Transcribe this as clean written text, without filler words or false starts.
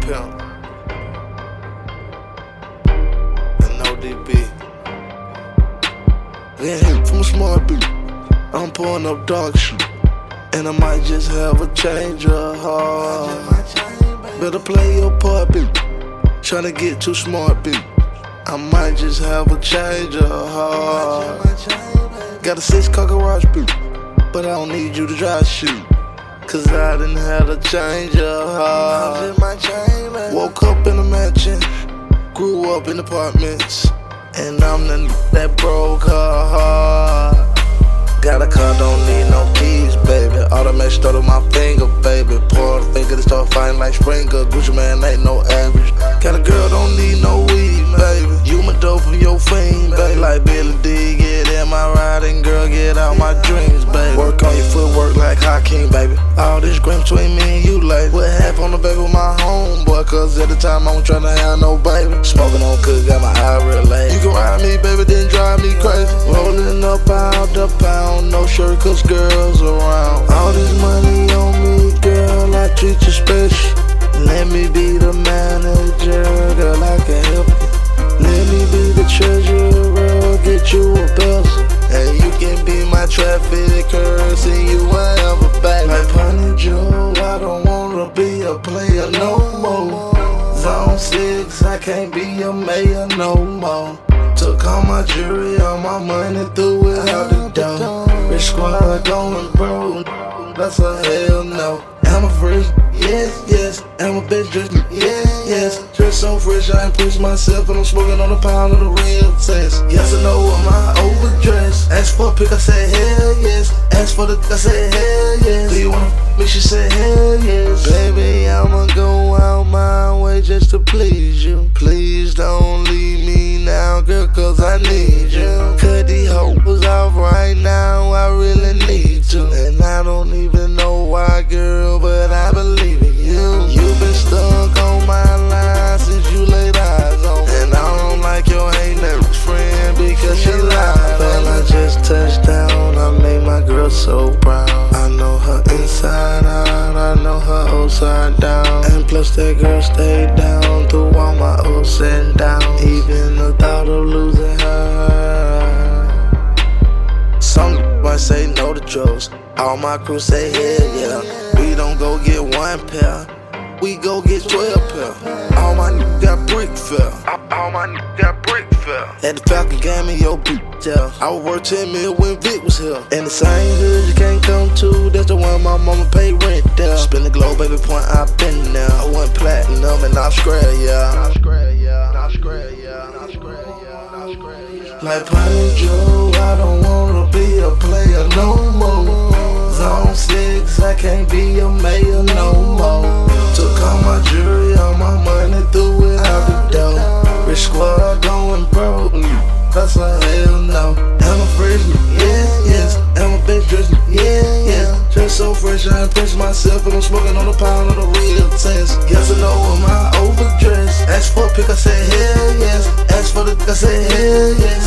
Pimp and ODB. Yeah, from a smart beat, I'm pouring up dog shit, and I might just have a change of heart. Better play your part, beat. Tryna get too smart, beat. I might just have a change of heart. Got a 6-car garage, beat, but I don't need you to drive shit, cause I done had a change of heart. Woke up in a mansion, grew up in apartments, and I'm the that broke her heart. Got a car, don't need no keys, baby. Automatic start on my finger, baby. Pour the finger to start fighting like Springer. Gucci man ain't no average. Got a girl, don't need no weed, baby. You my dope from your fiend, baby. Like Billy D, get in my riding, girl, get out my dreams, baby. Work on your footwork like Hakeem, baby. All this grim between me and you, like what happened on the baby with my homeboy? Cause at the time I was tryna have no baby. Smoking on cook, got my eye real late. You can ride me, baby, then drive me crazy. Rolling up out the pound, no shirt cause girls around. All this money on me, girl, I treat you special. Let me be the manager, girl, I can help you. Let me be the treasurer, get you a pencil. And you can be my traffic curse and you whatever, baby. Like Punny Joe, I don't wanna be a player no more. Zone 6, I can't be a mayor no more. Took all my jewelry, all my money, threw it out the door. Rich squad going broke, that's a hell no. I'm a fresh, yes, yes. I'm a bitch dressed, yes, yes. Dressed so fresh, I ain't pushed myself, and I'm smoking on a pound of the real test. Yes, I know I'm my overdress. Ask for a pic, I said hell yes. Ask for the, I said hell yes. Do you wanna me? She said hell yes. Baby, I'ma go out my way just to please you. Please don't leave me now, girl, cause I need you. Cut these hoes off right now, I really need to. And I don't even know why, girl, but I believe in you. You've been stuck on my line since you laid eyes on me. And I don't like your hater friend because she lied. Well, I just touched down, I made my girl so proud. I know her inside out, I know her upside down. And plus that girl stayed down through all my ups and downs. Even the thought of losing her. Some might say no to drugs, all my crew say hell yeah. We don't go get 1 pair, we go get 12 pair. All my niggas got brick fell. All my niggas got brick fell. At the Falcon game in your bitch, yeah. I would work 10 mil when Vic was here. In the same hood you can't come to, that's the one my mama pay rent there. Spin the globe, baby, point, I been there. I went platinum in Australia. Like Punny Joe, I don't wanna be a player no more. Zone 6, I can't be a mayor no more. Took all my jewelry, all my money, threw it out the door. Rich squad going broke, that's a hell no. I'm a fresh, yes, yes. I'm a bitch dressed, yes, yes. Dressed so fresh, I impressed myself, and I'm smoking on a pound of the real test. Yes, I know I'm my overdress. Asked for a pic, I said hell yes. Asked for the, I said hell yes.